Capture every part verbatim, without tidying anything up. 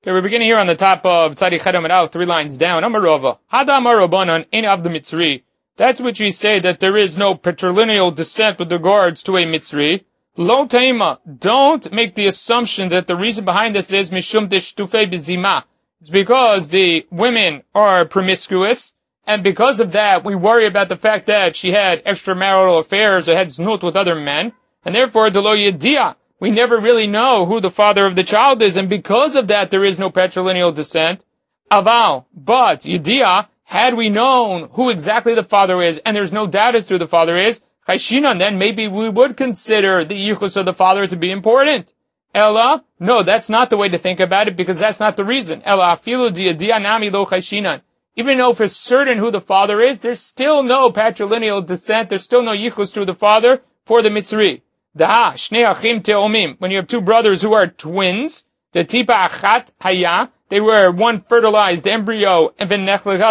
Okay, we're beginning here on the top of Tzadi Chedam and Aleph, three lines down. Amarova. Hada Amarobanan in Abd Mitzri. That's which we say that there is no patrilineal descent with regards to a Mitzri. Lo Taima. Don't make the assumption that the reason behind this is Mishum Deshtufe Bizima. It's because the women are promiscuous, and because of that, we worry about the fact that she had extramarital affairs or had znut with other men, and therefore, Delo Yedia. We never really know who the father of the child is, and because of that, there is no patrilineal descent. Aval, but Yedia, had we known who exactly the father is, and there's no doubt as to who the father is, Chayshinan, then maybe we would consider the yichus of the father to be important. Ella, no, that's not the way to think about it, because that's not the reason. Ella, afilu Yedia nami lo Chayshinan. Even though for certain who the father is, there's still no patrilineal descent, there's still no yichus to the father for the Mitzri. Da, shnei achim teomim. When you have two brothers who are twins, the tipa achat haya, they were one fertilized embryo, and then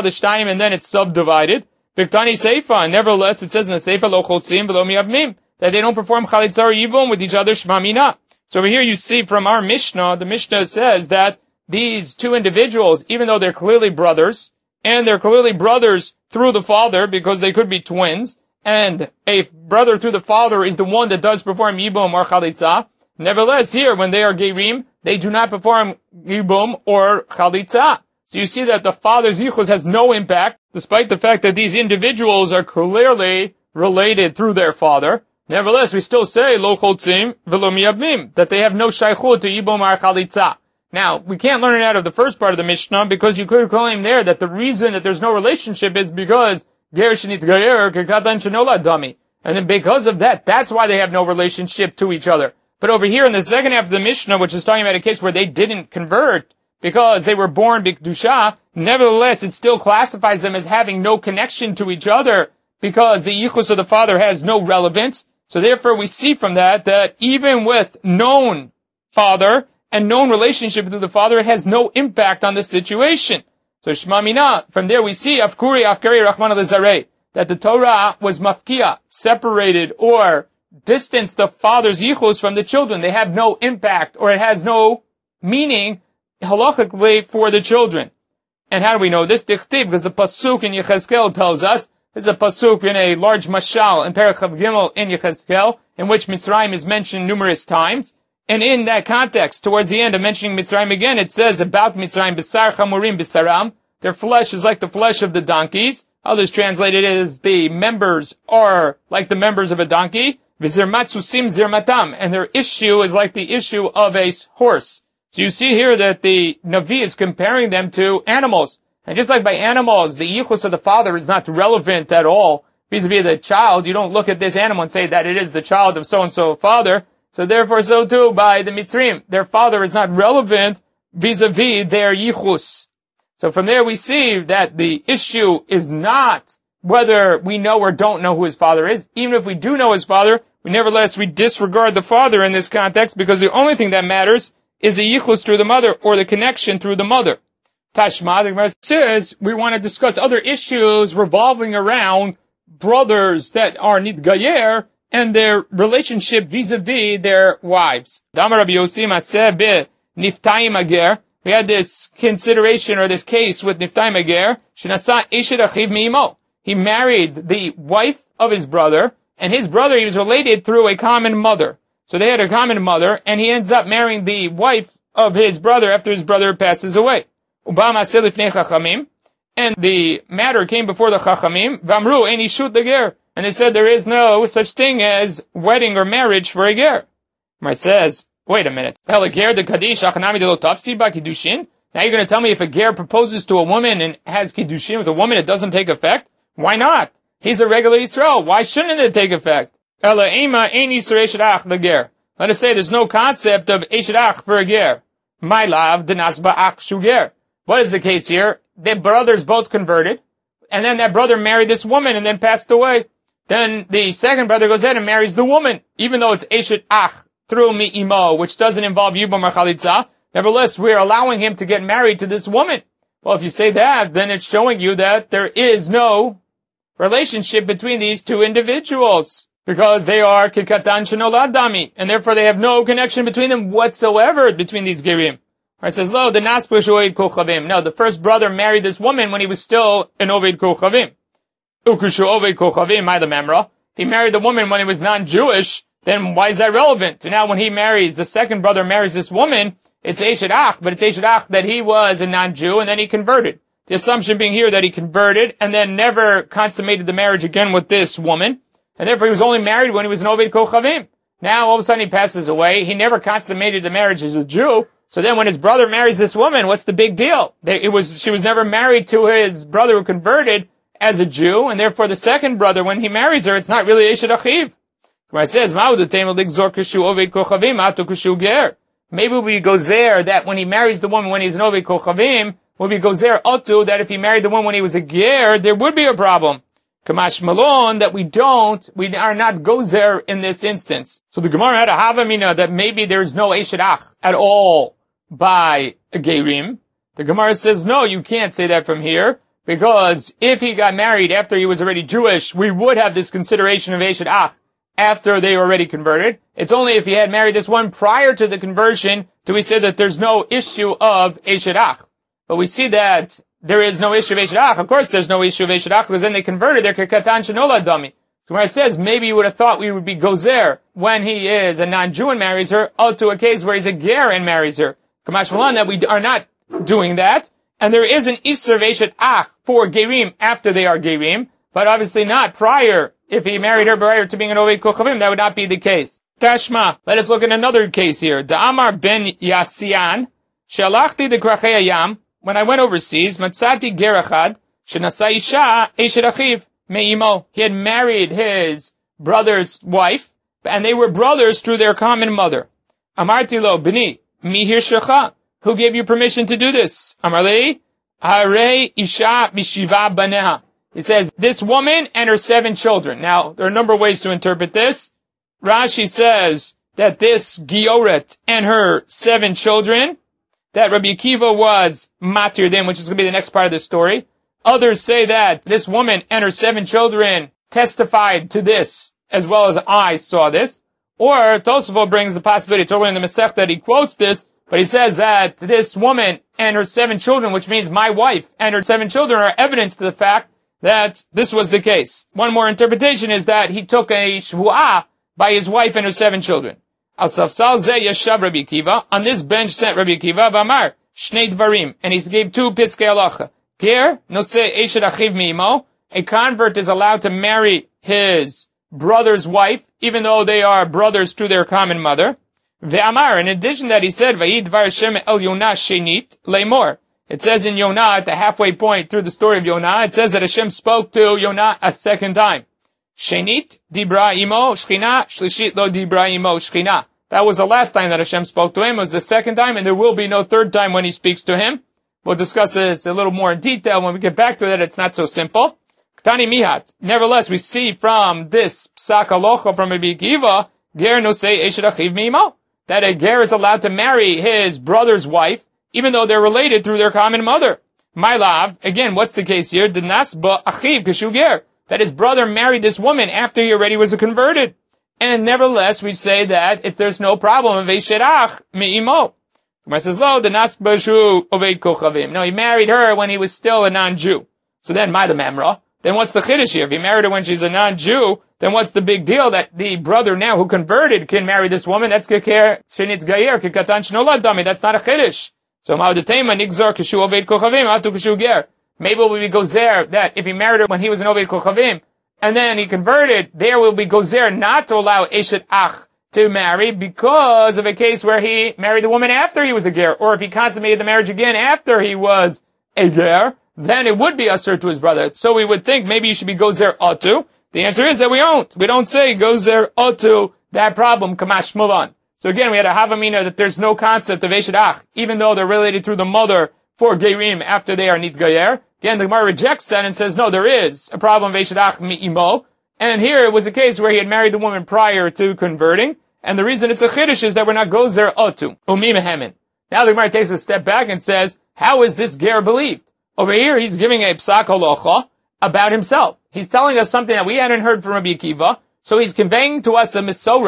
it's subdivided. Viktani seifa, nevertheless, it says in the seifa, lo chotzim v'lo miavmim, that they don't perform chalitza or yibum with each other shmamina. So over here you see from our Mishnah, the Mishnah says that these two individuals, even though they're clearly brothers, and they're clearly brothers through the father, because they could be twins, and a brother through the father is the one that does perform yibum or chalitza. Nevertheless, here, when they are gerim, they do not perform yibum or chalitza. So you see that the father's yichus has no impact, despite the fact that these individuals are clearly related through their father. Nevertheless, we still say, lo chotzim v'lo miyabmim, that they have no shaychut to yibum or chalitza. Now, we can't learn it out of the first part of the Mishnah, because you could claim there that the reason that there's no relationship is because Ger shenit gayer kekatan shenola dami. And then because of that, that's why they have no relationship to each other. But over here in the second half of the Mishnah, which is talking about a case where they didn't convert because they were born b'kedusha, nevertheless, it still classifies them as having no connection to each other because the yichus of the father has no relevance. So therefore, we see from that that even with known father and known relationship to the father, it has no impact on the situation. So Shema Mina, from there we see Afkuri Afkari Rahman al-Zareh, that the Torah was mafkia, separated or distanced the father's yichus from the children. They have no impact, or it has no meaning halachically for the children. And how do we know this? Dichtiv, because the pasuk in Yechezkel tells us, there's a pasuk in a large mashal in Perek Chav Gimel in Yechezkel, in which Mitzrayim is mentioned numerous times. And in that context, towards the end of mentioning Mitzrayim again, it says about Mitzrayim, Besar Chamurim Besaram, their flesh is like the flesh of the donkeys. Others translate it as the members are like the members of a donkey. V'zirmatzusim zirmatam, and their issue is like the issue of a horse. So you see here that the Navi is comparing them to animals. And just like by animals, the yichus of the father is not relevant at all vis-a-vis the child. You don't look at this animal and say that it is the child of so-and-so father. So therefore, so too by the Mitzrim, their father is not relevant vis-a-vis their yichus. So from there we see that the issue is not whether we know or don't know who his father is. Even if we do know his father, we nevertheless, we disregard the father in this context, because the only thing that matters is the yichus through the mother, or the connection through the mother. Tashma, the Gemara says, we want to discuss other issues revolving around brothers that are nitgayer, and their relationship vis-a-vis their wives. Damar Rabbi Yossi Maseh be Niftayim Ager. We had this consideration, or this case with Niftayim Ager. Shenasa Eshet Achiv Mi'imo. He married the wife of his brother, and his brother, he was related through a common mother. So they had a common mother, and he ends up marrying the wife of his brother after his brother passes away. Uba Maseh Lifnei Chachamim. And the matter came before the Chachamim. Vamru Ein Ishut Leger. And they said there is no such thing as wedding or marriage for a ger. Mar says, wait a minute. Now you're going to tell me if a ger proposes to a woman and has kiddushin with a woman, it doesn't take effect? Why not? He's a regular Yisrael. Why shouldn't it take effect? Let us say there's no concept of eshedach for a ger. My love, denasba ach shuger. What is the case here? Their brothers both converted, and then that brother married this woman and then passed away. Then the second brother goes ahead and marries the woman, even though it's Eshet Ach through Mi'imo, which doesn't involve Yibum or Chalitza. Nevertheless, we're allowing him to get married to this woman. Well, if you say that, then it's showing you that there is no relationship between these two individuals, because they are Kikatan Shenolad Dami, and therefore they have no connection between them whatsoever between these Gerim. Or it says, Lo, the Naspush Oved Kochavim. No, the first brother married this woman when he was still an Oved Kochavim. Ukushu Oved Kochavim, my the Memra. If he married the woman when he was non-Jewish, then why is that relevant? Now when he marries, the second brother marries this woman, it's Eshet Ach, but it's Eshet Ach that he was a non-Jew and then he converted. The assumption being here that he converted and then never consummated the marriage again with this woman, and therefore he was only married when he was an Oved Kochavim. Now all of a sudden he passes away, he never consummated the marriage as a Jew, so then when his brother marries this woman, what's the big deal? It was, she was never married to his brother who converted as a Jew, and therefore the second brother, when he marries her, it's not really Eshet Achiv. Where it says, maybe we go there that when he marries the woman when he's an Oved Kochavim, when we go there otu, that if he married the woman when he was a ger, there would be a problem. Kamash Malon, that we don't, we are not gozer in this instance. So the Gemara had a havamina that maybe there's no Eshet Ach at all by a gerim. The Gemara says, no, you can't say that from here, because if he got married after he was already Jewish, we would have this consideration of Eshet Ach after they were already converted. It's only if he had married this one prior to the conversion do we say that there's no issue of Eshet Ach. But we see that there is no issue of Eshet Ach. Of course there's no issue of Eshet Ach, because then they converted their Kekatan Shenola Dami. So when it says, maybe you would have thought we would be Gozer when he is a non-Jew and marries her, out to a case where he's a Ger and marries her. Kamash Malan, that we are not doing that. And there is an Isser of Eshet Ach for Gerim after they are Gerim, but obviously not prior. If he married her prior to being an Oved Kochavim, that would not be the case. Tashma, let us look at another case here. Da'amar ben Yasian, Shalachti de Krachei Yam, when I went overseas, Matzati Gerachad, Shenasa Isha, Eshet Achiv, Me'imo. He had married his brother's wife, and they were brothers through their common mother. Amarti lo, Bini, Mihir Shecha, who gave you permission to do this? Amarli, Hare Isha Mishiva Baneha. He says, this woman and her seven children. Now, there are a number of ways to interpret this. Rashi says that this Gioret and her seven children, that Rabbi Akiva was matir them, which is going to be the next part of the story. Others say that this woman and her seven children testified to this, as well as I saw this. Or Tosafot brings the possibility, it's over in the Masech that he quotes this, but he says that this woman and her seven children, which means my wife and her seven children, are evidence to the fact that this was the case. One more interpretation is that he took a shvu'ah by his wife and her seven children. Al safsal ze yashav Rabbi Akiva. On this bench sat Rabbi Akiva, v'amar shnei dvarim, and he gave two piskei halacha. Ger noseh eshet achiv mi'imo. A convert is allowed to marry his brother's wife, even though they are brothers through their common mother. Ve'amar, in addition to that, he said, v'yi dvar Hashem el Yonah shenit leimor. It says in Yonah, at the halfway point through the story of Yonah, it says that Hashem spoke to Yonah a second time. Shenit dibra imo shchina, shlishit lo dibra imo shchina. That was the last time that Hashem spoke to him. It was the second time, and there will be no third time when he speaks to him. We'll discuss this a little more in detail. When we get back to it, it's not so simple. Ktani mihat. Nevertheless, we see from this psak halacha from Rabbi Akiva, ger nosei eshet achiv mimo, that a ger is allowed to marry his brother's wife, even though they're related through their common mother. My love, again, what's the case here? The nasba achiv kashu ger, that his brother married this woman after he already was converted. And nevertheless, we say that if there's no problem of eshet ach me'imo. Gemara says, lo, the nasba shu oved kochavim. No, he married her when he was still a non-Jew. So then, my the memra, then what's the chiddush here? If he married her when she's a non-Jew, then what's the big deal that the brother now who converted can marry this woman? That's keker shenit gayer, kekatan shnolad dami. That's not a chiddush. So ma'odetema nigzar kashu oved kochavim, atu kashu ger. Maybe we go there that if he married her when he was an oved kochavim, and then he converted, there will be gozer not to allow eshet ach to marry because of a case where he married the woman after he was a ger, or if he consummated the marriage again after he was a ger, then it would be assur to his brother. So we would think maybe you should be gozer otu. The answer is that we don't. We don't say gozer otu, that problem, kamash mulan. So again, we had a havamina that there's no concept of eshet ach, even though they're related through the mother for gerim after they are nit gayer. Again, the Gemara rejects that and says, no, there is a problem of eshet ach mi'imo. And here it was a case where he had married the woman prior to converting. And the reason it's a chiddush is that we're not gozer otu, umi mehemen. Now the Gemara takes a step back and says, how is this ger believed? Over here, he's giving a psak halacha about himself. He's telling us something that we hadn't heard from Rabbi Akiva. So he's conveying to us a misora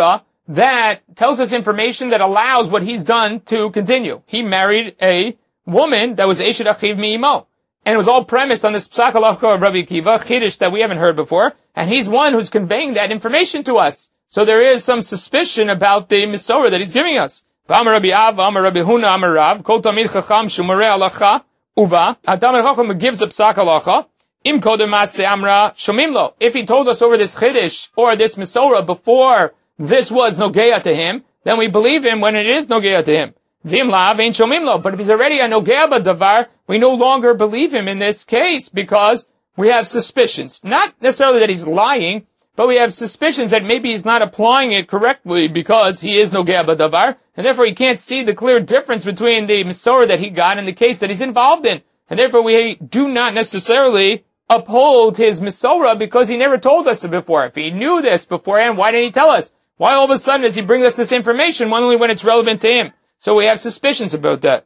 that tells us information that allows what he's done to continue. He married a woman that was Eshet Achiv Mi'imo. And it was all premised on this Psak Halacha of Rabbi Akiva, Chiddush that we haven't heard before. And he's one who's conveying that information to us. So there is some suspicion about the Misorah that he's giving us. V'amar Rabbi Av, Amar Rabbi Huna, Amar Rav, Kol Tamid Chacham Shumarei Halacha, Uva, Tamid Chacham gives a Psak Halacha, Im Kodem Maseh Amra Shomim Lo. If he told us over this Chiddush or this Misorah before this was Nogeya to him, then we believe him when it is Nogeya to him. Vim Lav Ein Shomim Lo. But if he's already a Nogeya B'Davar, we no longer believe him in this case because we have suspicions. Not necessarily that he's lying, but we have suspicions that maybe he's not applying it correctly because he is Nogeya B'Davar, and therefore he can't see the clear difference between the Misorah that he got and the case that he's involved in. And therefore we do not necessarily uphold his Misorah because he never told us it before. If he knew this beforehand, why didn't he tell us? Why all of a sudden does he bring us this information only when it's relevant to him? So we have suspicions about that.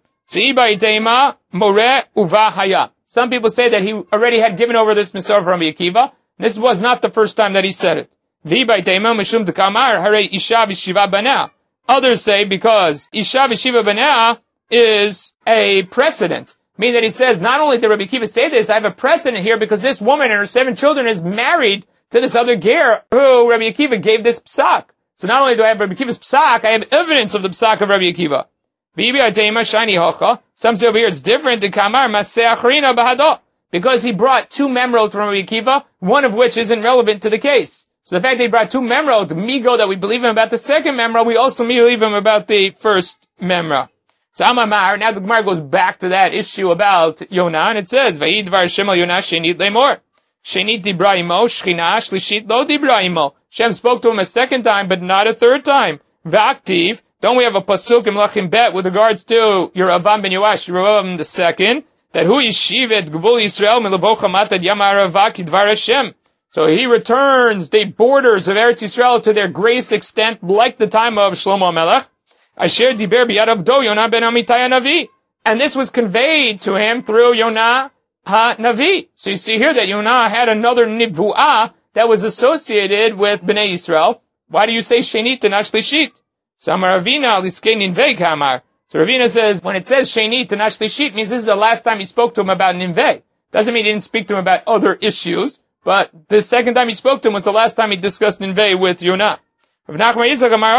Some people say that he already had given over this Misorah from Rabbi Akiva. This was not the first time that he said it. Others say because Isha v'Shiva Banea is a precedent. Meaning that he says, not only did Rabbi Akiva say this, I have a precedent here because this woman and her seven children is married to this other ger who Rabbi Akiva gave this psak. So not only do I have Rabbi Akiva's psak, I have evidence of the psak of Rabbi Akiva. Some say over here it's different. Because he brought two memrot from Rabbi Akiva, one of which isn't relevant to the case. So the fact that he brought two memrot, migo that we believe him about the second memra, we also believe him about the first memra. So Amamar, now the Gemara goes back to that issue about Yonah, and it says, Vayid var Hashem al Yonah shenit lemor. Shenit dibra imo, shchina, shlishit lo dibra imo. Hashem spoke to him a second time, but not a third time. V'aktiv, don't we have a pasuk in Melachim Bet with regards to Yeravam ben Yoash, Yeravam the second, that hu yishivet gvul Yisrael milavocha matad yamarava kidvar Hashem. So he returns the borders of Eretz Yisrael to their greatest extent, like the time of Shlomo Melech. Asher diber biyadav do Yonah ben Amitai Navi. And this was conveyed to him through Yonah ha-Navi. So you see here that Yonah had another niv'u'ah that was associated with Bnei Yisrael. Why do you say Shenit and not Shlishit? Samar Ravina liskei ninvei kamar. So Ravina says, when it says Shenit and not Shlishit, means this is the last time he spoke to him about Ninveh. Doesn't mean he didn't speak to him about other issues, but the second time he spoke to him was the last time he discussed Ninveh with Yonah. So that's the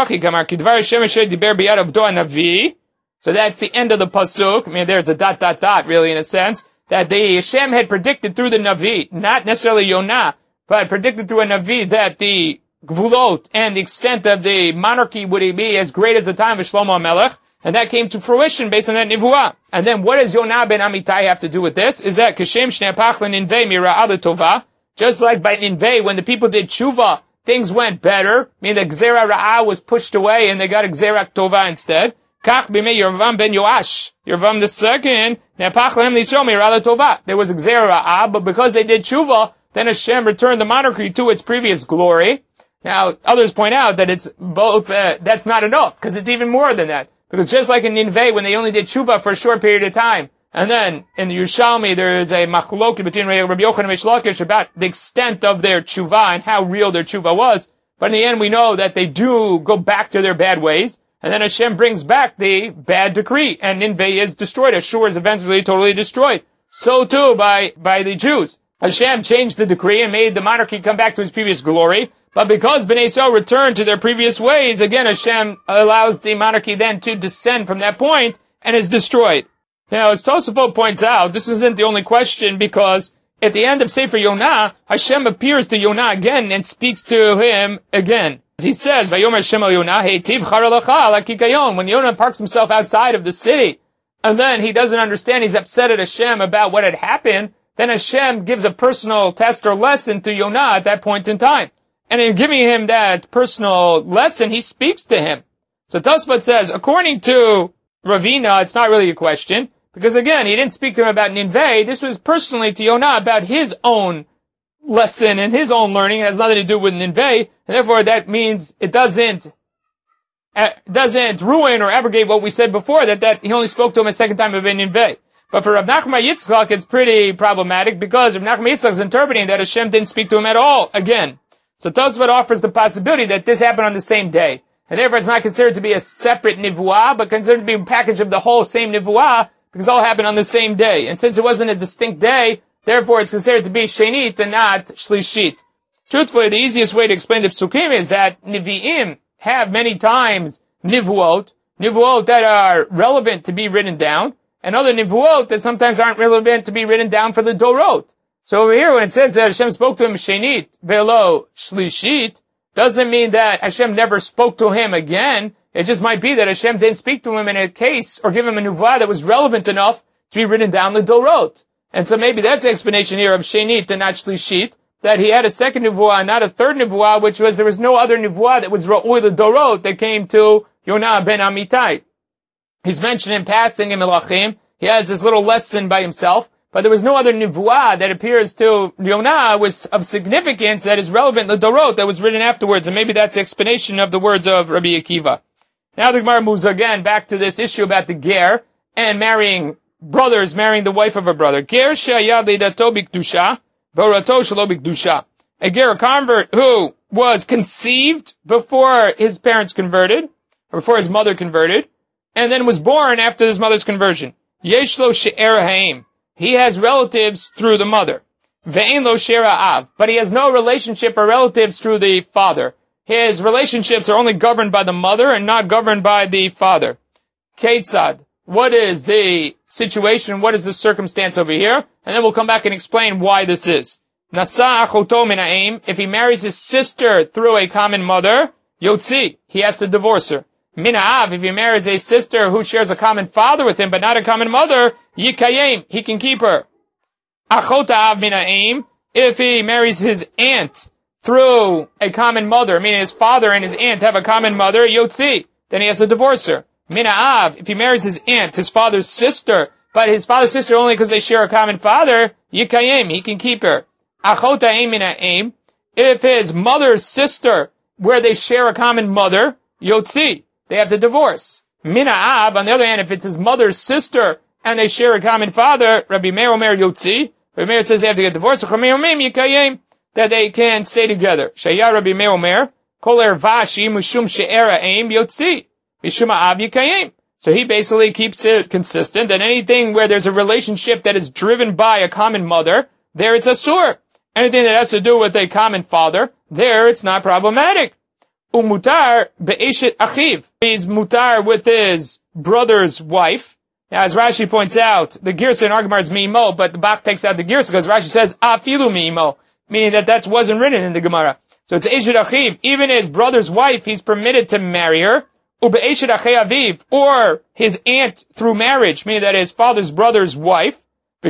end of the pasuk. I mean, there's a dot, dot, dot, really, in a sense, that the Hashem had predicted through the Navi, not necessarily Yonah, but predicted through a Navi that the Gvulot and the extent of the monarchy would be as great as the time of Shlomo Melech, and that came to fruition based on that Nivuah. And then what does Yonah ben Amitai have to do with this? Is that Kashem Shnei Pach Ninveh Mira'ah L'Tovah, just like by Ninveh, when the people did tshuva, things went better, meaning the Gzera Ra'ah was pushed away and they got a Gzera Tova instead. Kach b'mei Yervam ben Yoash, Yervam the second, Nepach lehem l'Yisrael mira'ah Tova. There was a Gzera Ra'ah, but because they did tshuva, then Hashem returned the monarchy to its previous glory. Now, others point out that it's both, uh, that's not enough, because it's even more than that. Because just like in Ninveh, when they only did tshuva for a short period of time, and then in the Yerushalmi, there is a machloket between Rabbi Yochanan and Reish Lakish about the extent of their tshuva and how real their tshuva was. But in the end, we know that they do go back to their bad ways, and then Hashem brings back the bad decree, and Ninveh is destroyed. Ashur is eventually totally destroyed. So too by, by the Jews. Hashem changed the decree and made the monarchy come back to its previous glory. But because Bnei Yisrael returned to their previous ways, again Hashem allows the monarchy then to descend from that point and is destroyed. Now, as Tosafot points out, this isn't the only question, because at the end of Sefer Yonah, Hashem appears to Yonah again and speaks to him again. He says, Vayomer Hashem el Yonah, heitiv chara lecha ala kikayon. When Yonah parks himself outside of the city, and then he doesn't understand, he's upset at Hashem about what had happened, then Hashem gives a personal test or lesson to Yonah at that point in time. And in giving him that personal lesson, he speaks to him. So Tosfot says, according to Ravina, it's not really a question, because again, he didn't speak to him about Ninveh. This was personally to Yonah about his own lesson and his own learning. It has nothing to do with Ninveh, and therefore that means it doesn't uh, doesn't ruin or abrogate what we said before, that, that he only spoke to him a second time about Ninveh. But for Rav Nachman Yitzchak, it's pretty problematic, because Rav Nachman Yitzchak is interpreting that Hashem didn't speak to him at all again. So Tosfot offers the possibility that this happened on the same day. and therefore it's not considered to be a separate nivuah, but considered to be a package of the whole same nivuah, because it all happened on the same day. And since it wasn't a distinct day, therefore it's considered to be shenit and not shlishit. Truthfully, the easiest way to explain the psukim is that Nevi'im have many times nivuot, nivuot that are relevant to be written down, and other nivuot that sometimes aren't relevant to be written down for the dorot. So over here, when it says that Hashem spoke to him shenit velo shlishit, doesn't mean that Hashem never spoke to him again. It just might be that Hashem didn't speak to him in a case or give him a nivuah that was relevant enough to be written down the dorot. And so maybe that's the explanation here of shenit and not shlishit, that he had a second nivuah, not a third nivuah, which was there was no other nivuah that was ra'ui the dorot that came to Yonah ben Amittai. He's mentioned in passing in Melachim. He has this little lesson by himself, but there was no other nivuah that appears to Yonah was of significance that is relevant to the dorot that was written afterwards, and maybe that's the explanation of the words of Rabbi Akiva. Now the Gemara moves again back to this issue about the ger and marrying brothers, marrying the wife of a brother. Ger she'ayad leidato b'kedusha. A ger, a convert who was conceived before his parents converted, or before his mother converted, and then was born after his mother's conversion. Yesh lo she'er ha'im. He has relatives through the mother. Ve'en lo she'er ha'av. But he has no relationship or relatives through the father. His relationships are only governed by the mother and not governed by the father. Ketzad. What is the situation? What is the circumstance over here? And then we'll come back and explain why this is. Nasa achoto min ha'im. If he marries his sister through a common mother, yotzi, he has to divorce her. Min ha'av, if he marries a sister who shares a common father with him but not a common mother, yikayim, he can keep her. Achot ha'av min ha'im. If he marries his aunt through a common mother, meaning his father and his aunt have a common mother, yotzi, then he has to divorce her. Min ha'av, if he marries his aunt, his father's sister, but his father's sister only because they share a common father, yikayim, he can keep her. Achot ha'im min ha'im, if his mother's sister, where they share a common mother, yotzi, they have to divorce. Min ha'av, on the other hand, if it's his mother's sister, and they share a common father, Rabbi Meir Omer yotzi, Rabbi Meir says they have to get divorced, that they can stay together. Shaya Rabbi Meir Omer, kol ervashi mushum she'er ha'im yotzi. So he basically keeps it consistent that anything where there's a relationship that is driven by a common mother, there it's asur. Anything that has to do with a common father, there it's not problematic. Umutar be'eshet achiv. He's mutar with his brother's wife. Now, as Rashi points out, the girsa in Argamar is mimo, but the Bach takes out the girsa because Rashi says afilu mimo, meaning that that wasn't written in the Gemara. So it's eshet achiv. Even his brother's wife, he's permitted to marry her. Or his aunt through marriage, meaning that his father's brother's wife, and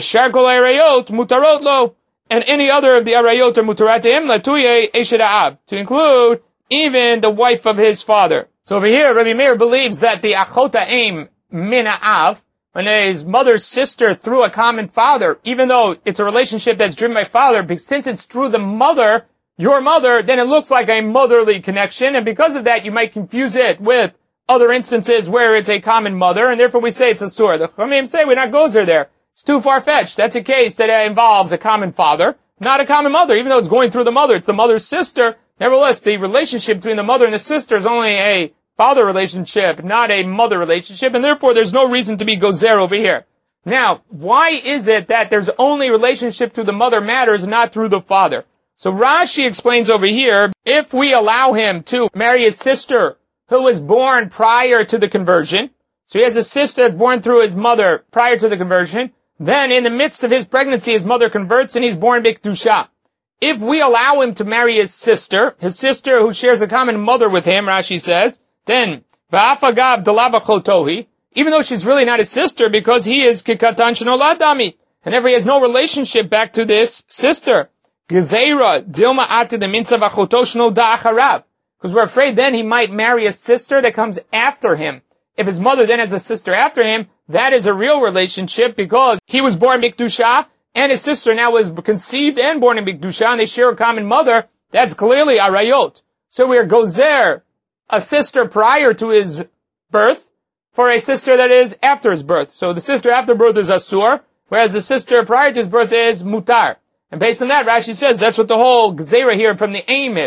any other of the arayot are mutaratim latuye eshet ha'av, to include even the wife of his father. So over here, Rabbi Meir believes that the achot ha'im min ha'av, when his mother's sister through a common father, even though it's a relationship that's driven by father, but since it's through the mother, your mother, then it looks like a motherly connection, and because of that, you might confuse it with other instances where it's a common mother, and therefore we say it's a sur. The Chachamim say we're not gozer there. It's too far-fetched. That's a case that involves a common father, not a common mother. Even though it's going through the mother, it's the mother's sister. Nevertheless, the relationship between the mother and the sister is only a father relationship, not a mother relationship, and therefore there's no reason to be gozer over here. Now, why is it that there's only relationship through the mother matters, not through the father? So Rashi explains over here, if we allow him to marry his sister who was born prior to the conversion, so he has a sister that's born through his mother prior to the conversion, then in the midst of his pregnancy, his mother converts and he's born b'kedusha. If we allow him to marry his sister, his sister who shares a common mother with him, Rashi says, then, v'afagav dalavachotohi, even though she's really not his sister because he is kikatan shenolad dami, and therefore he has no relationship back to this sister. Gezeira dilma ati de minsa vachoto shnoda acharav. Because we're afraid then he might marry a sister that comes after him. If his mother then has a sister after him, that is a real relationship because he was born b'kedusha and his sister now was conceived and born in b'kedusha and they share a common mother. That's clearly arayot. So we are gozer, a sister prior to his birth, for a sister that is after his birth. So the sister after birth is asur, whereas the sister prior to his birth is mutar. And based on that, Rashi says that's what the whole gezerah here from the aim is.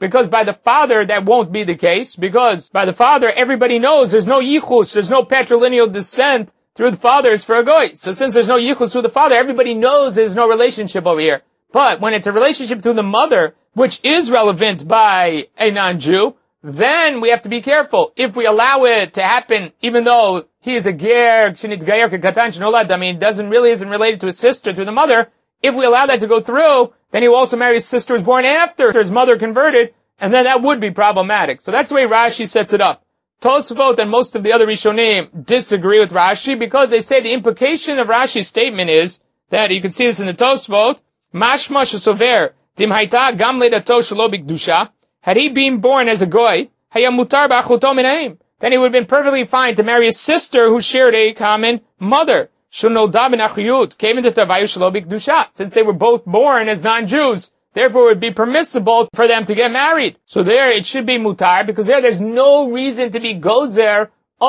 because by the father that won't be the case, because by the father everybody knows there's no yichus, there's no patrilineal descent through the father, it's for a goy. So since there's no yichus through the father, everybody knows there's no relationship over here. But when it's a relationship through the mother, which is relevant by a non-Jew, then we have to be careful. If we allow it to happen, even though he is a ger, I mean, doesn't really isn't related to his sister, to the mother, if we allow that to go through, then he will also marry his sister who was born after his mother converted, and then that would be problematic. So that's the way Rashi sets it up. Tosfot and most of the other Rishonim disagree with Rashi because they say the implication of Rashi's statement is that, you can see this in the Tosfot, Mashma shesover, dim hayta gam ledato shelo bikdusha, had he been born as a goy, haya mutar b'achuto minaim, then he would have been perfectly fine to marry a sister who shared a common mother. Shunolda ben achiyut came into tavayu shelo bikdusha, since they were both born as non-Jews. Therefore, it would be permissible for them to get married. So there, it should be mutar, because there, there's no reason to be gozer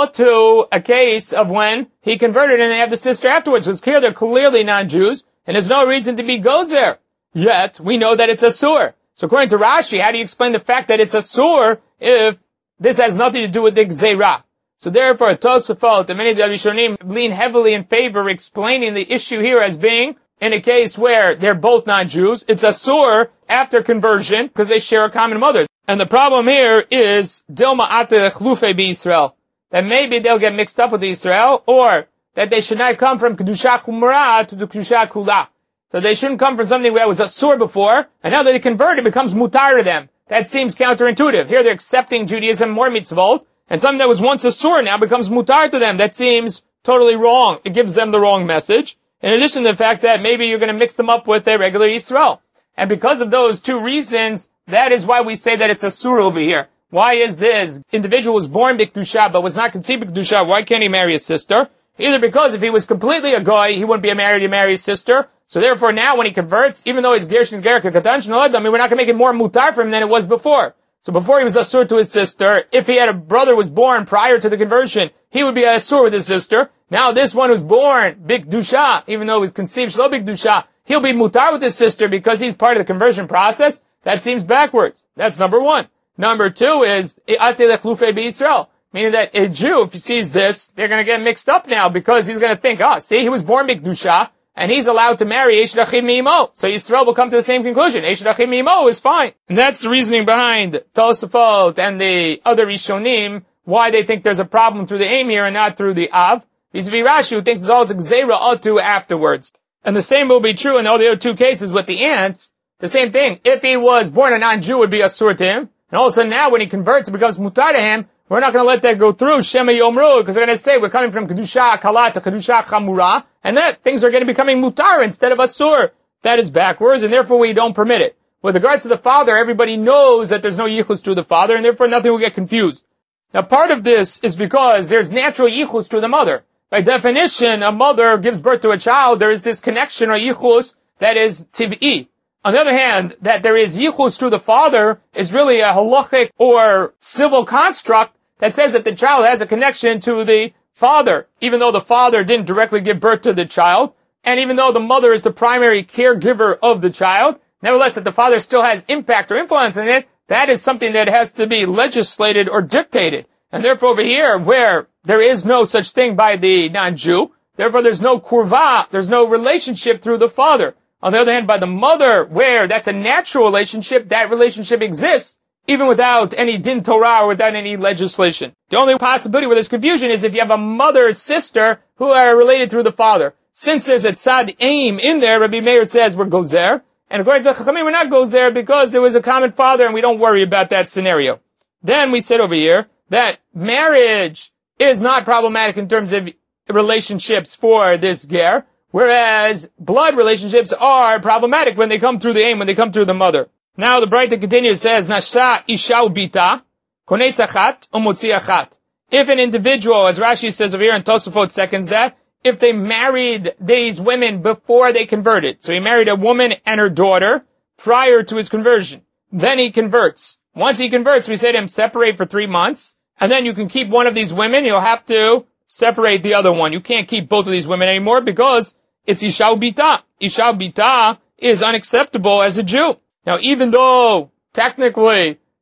to a case of when he converted and they have the sister afterwards. So it's clear they're clearly non-Jews, and there's no reason to be gozer. Yet, we know that it's asur. So according to Rashi, how do you explain the fact that it's asur if this has nothing to do with the gzeirah? So therefore, Tosafot and many of the Rishonim lean heavily in favor of explaining the issue here as being, in a case where they're both non-Jews, it's asur after conversion because they share a common mother. And the problem here is Dilma ate chlufe b'Yisrael, that maybe they'll get mixed up with Israel, or that they should not come from kedusha kumra to the kedusha kula. So they shouldn't come from something that was asur before, and now that they convert, it becomes mutar to them. That seems counterintuitive. Here they're accepting Judaism more mitzvot, and something that was once asur now becomes mutar to them. That seems totally wrong. It gives them the wrong message. In addition to the fact that maybe you're going to mix them up with a regular Yisrael. And because of those two reasons, that is why we say that it's asur over here. Why is this? Individual was born b'kedusha but was not conceived b'kedusha. Why can't he marry his sister? Either because if he was completely a goy, he wouldn't be married to marry his sister. So therefore now when he converts, even though he's Gershon Gerka Katan Shnolad, I mean, we're not going to make it more mutar for him than it was before. So before he was asur to his sister, if he had a brother who was born prior to the conversion, he would be asur with his sister. Now this one who's born b'kedusha, even though he was conceived shlo b'kedusha, he'll be mutar with his sister because he's part of the conversion process. That seems backwards. That's number one. Number two is ate lechlufe b'Yisrael, meaning that a Jew, if he sees this, they're going to get mixed up now because he's going to think, oh, see, he was born b'kedusha, and he's allowed to marry Eish Rachim Mimo. So Yisrael will come to the same conclusion. Eish Rachim Mimo is fine. And that's the reasoning behind Tosafot and the other Rishonim, why they think there's a problem through the aim here and not through the Av. Vis-a-vis Rashi, who thinks it's all Gzeira Otu afterwards. And the same will be true in all the other two cases with the ants. The same thing. If he was born a non-Jew, it would be asur to him. And all of a sudden now, when he converts, it becomes mutar to him. We're not going to let that go through, Shema Yomru, because they're going to say we're coming from Kedusha Kala to Kedusha Chamura, and that things are going to be becoming mutar instead of asur. That is backwards, and therefore we don't permit it. With regards to the father, everybody knows that there's no yichus to the father, and therefore nothing will get confused. Now part of this is because there's natural yichus to the mother. By definition, a mother gives birth to a child, there is this connection or yichus that is tiv'i. On the other hand, that there is yichus to the father is really a halachic or civil construct that says that the child has a connection to the father, even though the father didn't directly give birth to the child, and even though the mother is the primary caregiver of the child, nevertheless that the father still has impact or influence in it, that is something that has to be legislated or dictated. And therefore over here, where there is no such thing by the non-Jew, therefore there's no kurva, there's no relationship through the father. On the other hand, by the mother, where that's a natural relationship, that relationship exists, even without any din Torah or without any legislation. The only possibility where there's confusion is if you have a mother or sister who are related through the father. Since there's a tzad aim in there, Rabbi Meir says we're gozer, and according to the Chachamim, we're not gozer because there was a common father and we don't worry about that scenario. Then we said over here that marriage is not problematic in terms of relationships for this ger, whereas blood relationships are problematic when they come through the aim, when they come through the mother. Now the Braita continues, says, Nasha isha ubita, kones achat, umotzi achat. If an individual, as Rashi says over here, and Tosafot seconds that, if they married these women before they converted, so he married a woman and her daughter prior to his conversion, then he converts. Once he converts, we say to him, separate for three months, and then you can keep one of these women, you'll have to separate the other one. You can't keep both of these women anymore because it's isha ubita. Isha ubita is unacceptable as a Jew. Now, even though, technically,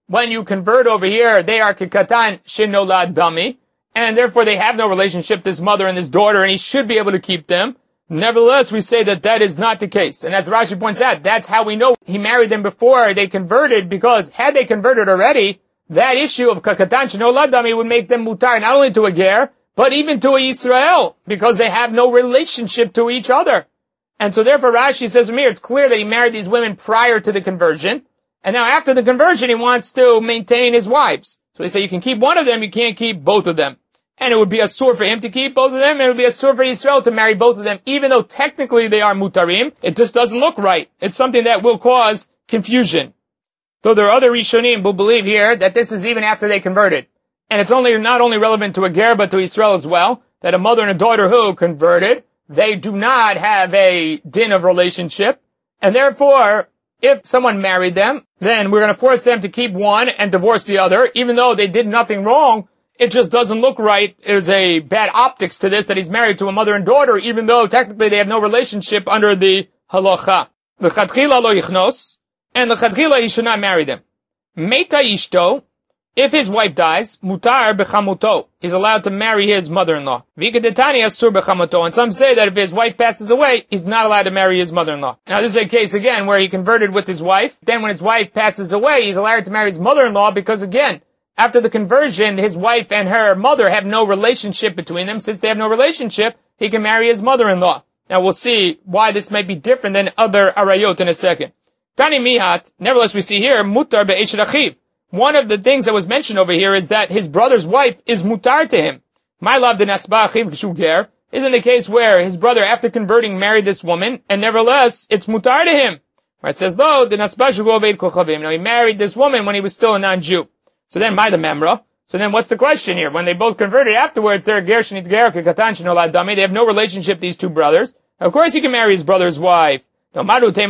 when you convert over here, they are kekatan shenolad dami, and therefore they have no relationship, this mother and this daughter, and he should be able to keep them. Nevertheless, we say that that is not the case. And as Rashi points out, that's how we know he married them before they converted, because had they converted already, that issue of kekatan shenolad dami would make them mutar not only to a ger, but even to a Yisrael, because they have no relationship to each other. And so therefore Rashi says from here, it's clear that he married these women prior to the conversion, and now after the conversion he wants to maintain his wives. So they say you can keep one of them, you can't keep both of them. And it would be a sore for him to keep both of them, and it would be a sore for Yisrael to marry both of them, even though technically they are mutarim. It just doesn't look right. It's something that will cause confusion. Though there are other Rishonim who believe here that this is even after they converted. And it's only not only relevant to a ger, but to Yisrael as well, that a mother and a daughter who converted, they do not have a din of relationship, and therefore, if someone married them, then we're going to force them to keep one and divorce the other, even though they did nothing wrong. It just doesn't look right. There's a bad optics to this, that he's married to a mother and daughter, even though technically they have no relationship under the halacha. L'chadchila lo yichnos, and l'chadchila he should not marry them. Meta ishto, if his wife dies, mutar bechamuto, he's allowed to marry his mother-in-law. Vikadetani asur bechamuto, and some say that if his wife passes away, he's not allowed to marry his mother-in-law. Now this is a case again where he converted with his wife, then when his wife passes away, he's allowed to marry his mother-in-law because again, after the conversion, his wife and her mother have no relationship between them. Since they have no relationship, he can marry his mother-in-law. Now we'll see why this might be different than other arayot in a second. Tani mihat, nevertheless we see here, mutar be'esh achiv. One of the things that was mentioned over here is that his brother's wife is mutar to him. My love the nasba achiv kshuger isn't the case where his brother, after converting, married this woman, and nevertheless, it's mutar to him. Where it says, though, the nasba shugoved kochavim. Now he married this woman when he was still a non-Jew. So then, by the memra, so then what's the question here? When they both converted afterwards, they're ger shenit ger kekatan shenolad dami. They have no relationship, these two brothers. Of course he can marry his brother's wife. The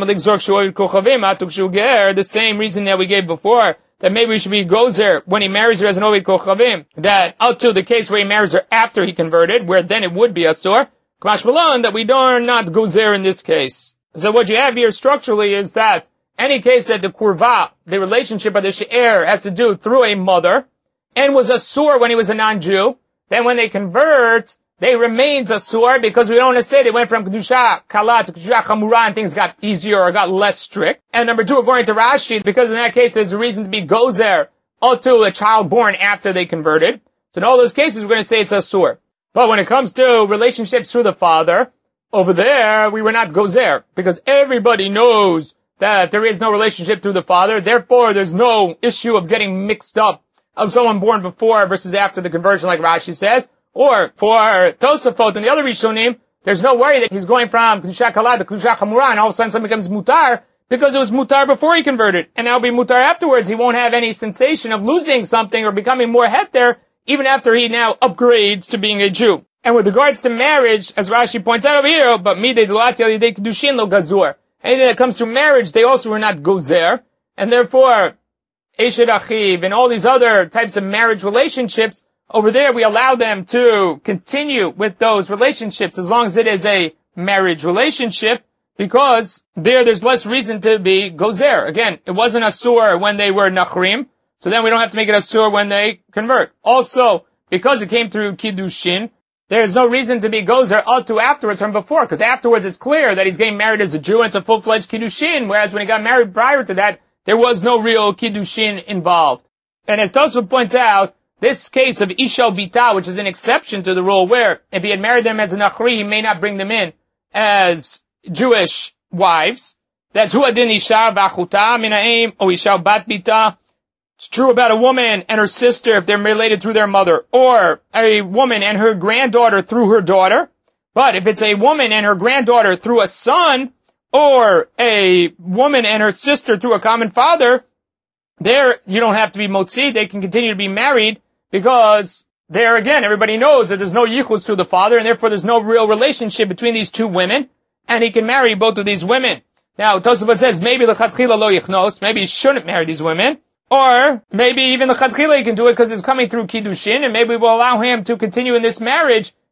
same reason that we gave before, that maybe we should be gozer when he marries her as an ovid kochavim, that up to the case where he marries her after he converted, where then it would be asur, k'mash malon, that we don't not gozer in this case. So what you have here structurally is that any case that the kurva, the relationship of the she'er, has to do through a mother, and was asur when he was a non-Jew, then when they convert, they remain asur, because we don't want to say they went from kedusha kala to kedusha chamura and things got easier or got less strict. And number two, according to Rashi, because in that case there's a reason to be gozer to a child born after they converted. So in all those cases we're going to say it's asur. But when it comes to relationships through the father, over there we were not gozer, because everybody knows that there is no relationship through the father, therefore there's no issue of getting mixed up of someone born before versus after the conversion, like Rashi says. Or for Tosafot and the other Rishonim, there's no worry that he's going from Kedusha Kala to Kedusha Chamura, and all of a sudden something becomes mutar, because it was mutar before he converted, and now it'll be mutar afterwards. He won't have any sensation of losing something or becoming more heter, even after he now upgrades to being a Jew. And with regards to marriage, as Rashi points out over here, but midei delati al yidei kedushin lo gazur. Anything that comes through marriage, they also were not gozer, and therefore, Eshet Achiv and all these other types of marriage relationships, over there we allow them to continue with those relationships as long as it is a marriage relationship, because there there's less reason to be gozer. Again, it wasn't asur when they were nachrim, so then we don't have to make it asur when they convert. Also, because it came through kiddushin, there is no reason to be gozer up to afterwards from before, because afterwards it's clear that he's getting married as a Jew and it's a full-fledged kiddushin, whereas when he got married prior to that, there was no real kiddushin involved. And as Tosfot points out, this case of Ishal Bita, which is an exception to the rule, where if he had married them as a Nachri, he may not bring them in as Jewish wives. That's Huadin Isha Vachuta Minaim O Isha Bat Bita. It's true about a woman and her sister if they're related through their mother, or a woman and her granddaughter through her daughter. But if it's a woman and her granddaughter through a son, or a woman and her sister through a common father, there you don't have to be motzi. They can continue to be married, because there again, everybody knows that there's no yichus through the father, and therefore there's no real relationship between these two women, and he can marry both of these women. Now, Tosafot says maybe l'chadchila lo yichnos, maybe he shouldn't marry these women, or maybe even l'chadchila he can do it because it's coming through kiddushin, and maybe we'll allow him to continue in this marriage,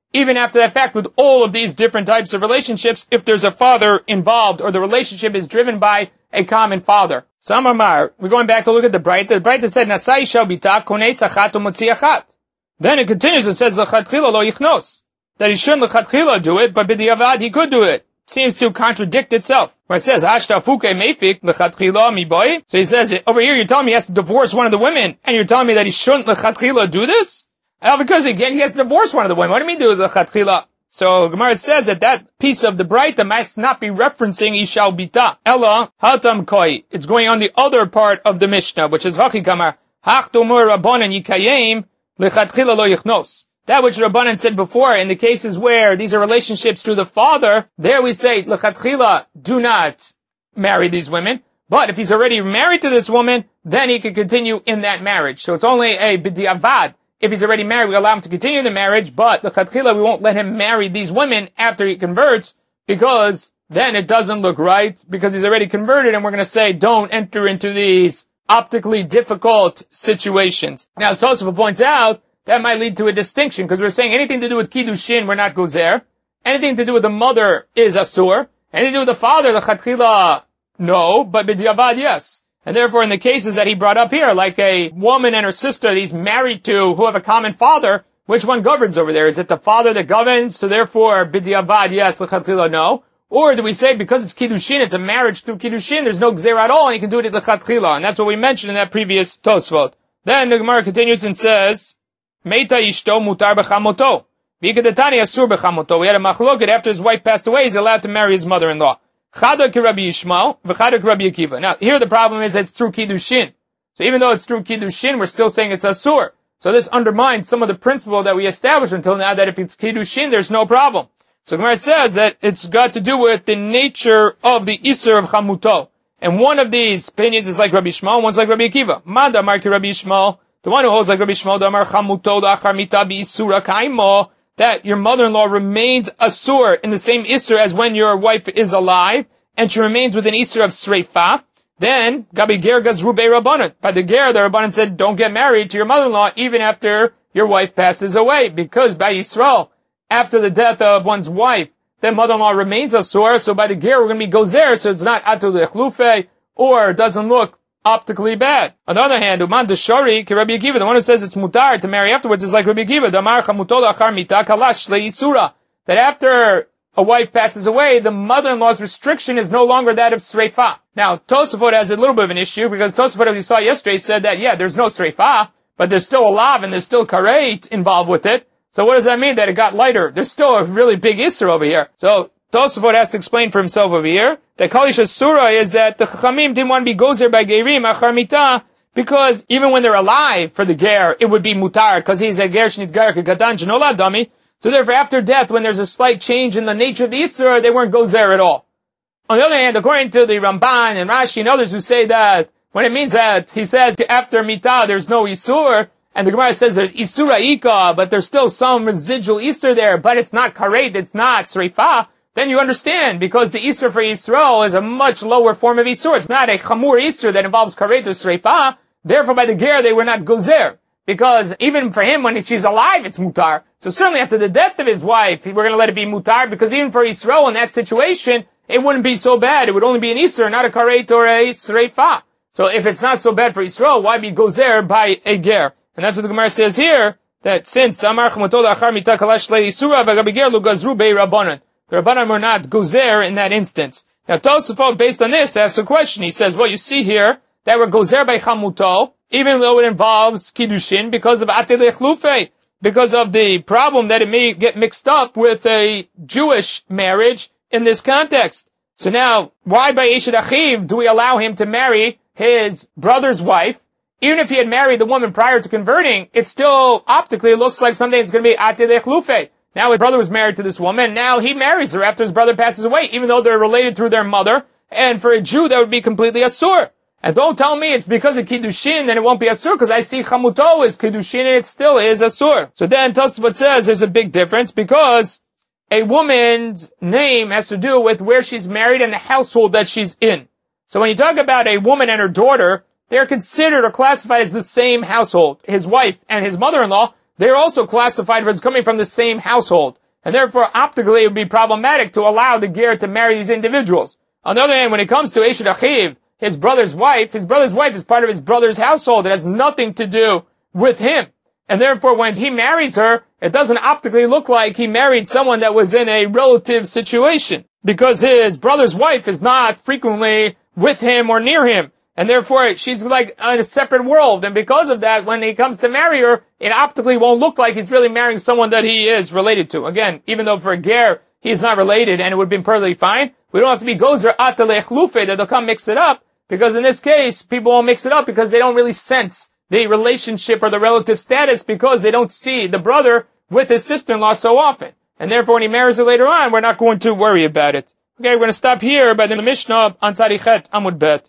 even after that fact, with all of these different types of relationships, if there's a father involved, or the relationship is driven by a common father. Samamar, we're going back to look at the Braita. The Braita said, Nasai shall bita kones achat umotzi achat. Then it continues and says, L'chatchila lo yichnos. That he shouldn't l'chatchila do it, but b'diavad he could do it. Seems to contradict itself. Where it says, Hashta fuke mefik l'chatchila mi boy. So he says, over here you're telling me he has to divorce one of the women, and you're telling me that he shouldn't l'chatchila do this? Well, because again, he has to divorce one of the women. What do you mean do l'chatchila? So Gemara says that that piece of the Braita must not be referencing Ishal Bita. Ella Hatam Koi. It's going on the other part of the Mishnah, which is Hachi Kamar. Hachtomur Rabbanan Yikayim Lechatchila Lo Yichnos. That which Rabbanan said before, in the cases where these are relationships to the father, there we say Lechatchila, do not marry these women. But if he's already married to this woman, then he can continue in that marriage. So it's only a B'diavad. If he's already married, we allow him to continue the marriage, but the Chatchila, we won't let him marry these women after he converts, because then it doesn't look right, because he's already converted, and we're going to say, don't enter into these optically difficult situations. Now, as Tosafot points out, that might lead to a distinction, because we're saying anything to do with Kiddushin, we're not Gozer. Anything to do with the mother is Asur. Anything to do with the father, the Chatchila, no, but B'diavad, yes. And therefore, in the cases that he brought up here, like a woman and her sister that he's married to who have a common father, which one governs over there? Is it the father that governs? So therefore, b'diavad, yes, l'chatchila, no. Or do we say because it's kiddushin, it's a marriage through kiddushin, there's no gzera at all, and he can do it at l'chatchila? And that's what we mentioned in that previous Tosfot. Then the Gemara continues and says, Meita ishto mutar b'chamoto. V'ikadatani asur b'chamoto. We had a machloket after his wife passed away, he's allowed to marry his mother-in-law. Chada ki Rabbi Yishmael, v'chada ki Rabbi Akiva. Now, here the problem is that it's through Kiddushin. So even though it's through Kiddushin, we're still saying it's Asur. So this undermines some of the principle that we established until now, that if it's Kiddushin, there's no problem. So Gemara says that it's got to do with the nature of the Isser of Chamuto. And one of these opinions is like Rabbi Yishmael, one's like Rabbi Akiva. Mada Amar ki Rabbi Yishmael, the one who holds like Rabbi Yishmael, Amar Chamuto da'achar mita bi'isura kaimo, that your mother-in-law remains asur in the same isur as when your wife is alive, and she remains with an isur of sreifa, then, gabi ger gazru bei rabbanan. By the ger, the rabbanan said, don't get married to your mother-in-law even after your wife passes away, because by Yisrael, after the death of one's wife, then mother-in-law remains asur, so by the ger, we're going to be gozer, so it's not atul echlufe, or doesn't look optically bad. On the other hand, Uman Deshari, ki Rabbi Akiva, the one who says it's mutar to marry afterwards is like Rabbi Akiva, Damar chamutol achar mita kalash le'isura, that after a wife passes away, the mother-in-law's restriction is no longer that of sreifa. Now, Tosafot has a little bit of an issue, because Tosafot, as we saw yesterday, said that, yeah, there's no sreifa, but there's still a lav and there's still karet involved with it. So what does that mean? That it got lighter? There's still a really big isser over here. So, Tosafot has to explain for himself over here that Kalish Asura is that the Chachamim didn't want to be gozer by Gerim, Achar Mita, because even when they're alive for the Ger, it would be mutar, because he's a Ger Shnit Ger Katan Janola Dami. So therefore, after death, when there's a slight change in the nature of the Isra, they weren't gozer at all. On the other hand, according to the Ramban and Rashi and others who say that, when it means that, he says, after Mita, there's no Isur, and the Gemara says there's Isura Ika, but there's still some residual Isur there, but it's not Karet, it's not Sreifa, then you understand, because the Isur for Yisrael is a much lower form of Isur. It's not a Chamur Isur that involves Karet or Sreifa. Therefore, by the Ger, they were not Gozer. Because even for him, when she's alive, it's Mutar. So certainly after the death of his wife, we're going to let it be Mutar, because even for Yisrael in that situation, it wouldn't be so bad. It would only be an Isur, not a Karet or a Sreifa. So if it's not so bad for Yisrael, why be Gozer by a Ger? And that's what the Gemara says here, that since the Amar Chamatol Achar Mita Kalash Le Yisura V'Gabi Ger Lu Gazru Bei Rabbanan. The Rabbanan were not gozer in that instance. Now Tosafot, based on this, asks a question. He says, well, you see here, that we're gozer by chamuto, even though it involves kiddushin, because of atel echlufe, because of the problem that it may get mixed up with a Jewish marriage in this context. So now, why by Eshet Achiv do we allow him to marry his brother's wife? Even if he had married the woman prior to converting, it still optically looks like something that's going to be atel echlufe. Now his brother was married to this woman, now he marries her after his brother passes away, even though they're related through their mother, and for a Jew that would be completely asur. And don't tell me it's because of Kiddushin and it won't be asur, because I see Chamuto is Kiddushin and it still is asur. So then Tosafot says there's a big difference, because a woman's name has to do with where she's married and the household that she's in. So when you talk about a woman and her daughter, they're considered or classified as the same household. His wife and his mother-in-law, they're also classified as coming from the same household. And therefore, optically, it would be problematic to allow the ger to marry these individuals. On the other hand, when it comes to Eshet Achiv, his brother's wife, his brother's wife is part of his brother's household. It has nothing to do with him. And therefore, when he marries her, it doesn't optically look like he married someone that was in a relative situation, because his brother's wife is not frequently with him or near him. And therefore, she's like in a separate world. And because of that, when he comes to marry her, it optically won't look like he's really marrying someone that he is related to. Again, even though for a ger, he's not related and it would have been perfectly fine, we don't have to be gozer atalech lufe that they'll come mix it up. Because in this case, people won't mix it up because they don't really sense the relationship or the relative status, because they don't see the brother with his sister-in-law so often. And therefore, when he marries her later on, we're not going to worry about it. Okay, we're going to stop here by the Mishnah on Tzadichet Amud Bet.